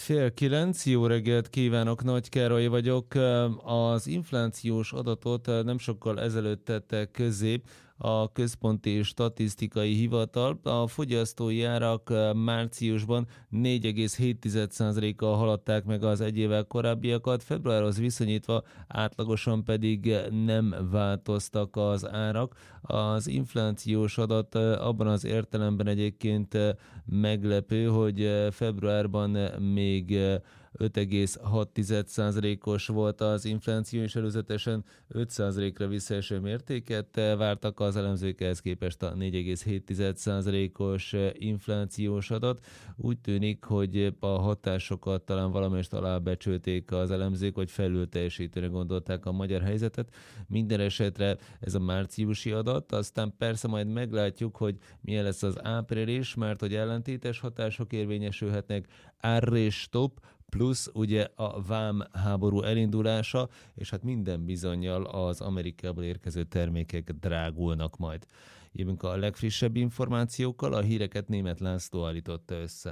8:30, jó reggelt kívánok, Nagy Károly vagyok. Az inflációs adatot nem sokkal ezelőtt tette közzé a Központi Statisztikai Hivatal. A fogyasztói árak márciusban 4,7%-kal haladták meg az egy évvel korábbiakat, februárhoz viszonyítva átlagosan pedig nem változtak az árak. Az inflációs adat abban az értelemben egyébként meglepő, hogy februárban még 5,6%-os volt az infláció, és előzetesen 5%-ra visszaeső mértéket vártak az elemzők, ehhez képest a 4,7%-os inflációs adat. Úgy tűnik, hogy a hatásokat talán valamelyest alábecsülték az elemzők, vagy felül teljesítőre gondolták a magyar helyzetet. Minden esetre ez a márciusi adat, aztán persze majd meglátjuk, hogy milyen lesz az április, mert hogy ellentétes hatások érvényesülhetnek, árrés-stop, plusz ugye a vám háború elindulása, és hát minden bizonnyal az Amerikából érkező termékek drágulnak majd. Jövünk a legfrissebb információkkal, a híreket Németh László állította össze.